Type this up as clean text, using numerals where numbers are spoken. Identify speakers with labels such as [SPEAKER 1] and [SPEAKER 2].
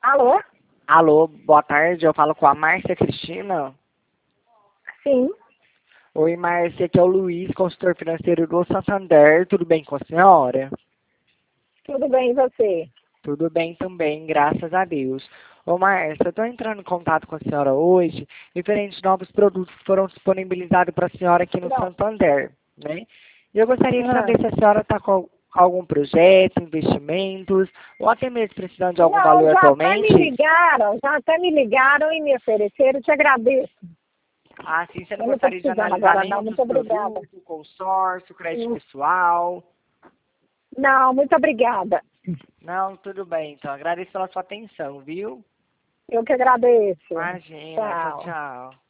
[SPEAKER 1] Alô?
[SPEAKER 2] Alô, boa tarde, eu falo com a Márcia Cristina.
[SPEAKER 1] Sim.
[SPEAKER 2] Oi, Márcia, aqui é o Luiz, consultor financeiro do Santander. Tudo bem com a senhora?
[SPEAKER 1] Tudo bem, e você?
[SPEAKER 2] Tudo bem também, graças a Deus. Ô, Márcia, eu estou entrando em contato com a senhora hoje, referente a novos produtos que foram disponibilizados para a senhora aqui no
[SPEAKER 1] Não.
[SPEAKER 2] Santander, né? E eu gostaria de
[SPEAKER 1] Ah.
[SPEAKER 2] saber se a senhora está com algum projeto, investimentos, ou até mesmo precisando de algum
[SPEAKER 1] Não,
[SPEAKER 2] valor
[SPEAKER 1] já
[SPEAKER 2] atualmente.
[SPEAKER 1] até me ligaram e me ofereceram, te agradeço.
[SPEAKER 2] Ah, sim, você não
[SPEAKER 1] Eu não estou
[SPEAKER 2] gostaria de
[SPEAKER 1] precisando
[SPEAKER 2] analisar
[SPEAKER 1] agora
[SPEAKER 2] nenhum
[SPEAKER 1] não,
[SPEAKER 2] dos
[SPEAKER 1] muito obrigada.
[SPEAKER 2] produtos, consórcio, crédito
[SPEAKER 1] Hum.
[SPEAKER 2] pessoal?
[SPEAKER 1] Não, muito obrigada.
[SPEAKER 2] Não, tudo bem, então. Agradeço pela sua atenção, viu?
[SPEAKER 1] Eu que agradeço.
[SPEAKER 2] Imagina, tchau,
[SPEAKER 1] Tchau.
[SPEAKER 2] tchau.